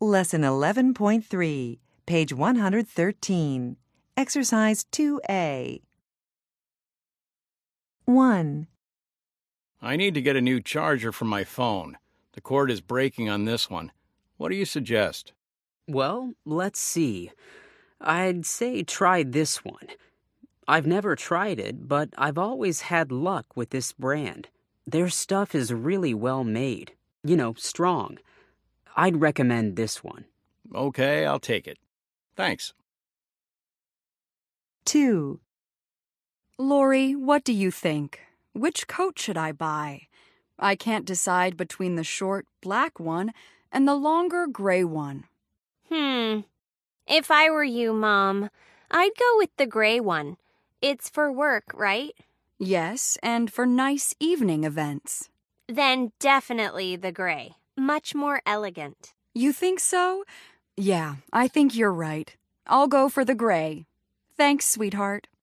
Lesson 11.3, page 113. Exercise 2A. 1. I need to get a new charger for my phone. The cord is breaking on this one. What do you suggest? Well, let's see. I'd say try this one. I've never tried it, but I've always had luck with this brand. Their stuff is really well made. Strong. I'd recommend this one. Okay, I'll take it. Thanks. 2. Lori, what do you think? Which coat should I buy? I can't decide between the short black one and the longer gray one. If I were you, Mom, I'd go with the gray one. It's for work, right? Yes, and for nice evening events. Then definitely the gray. Much more elegant. You think so? Yeah, I think you're right. I'll go for the gray. Thanks, sweetheart.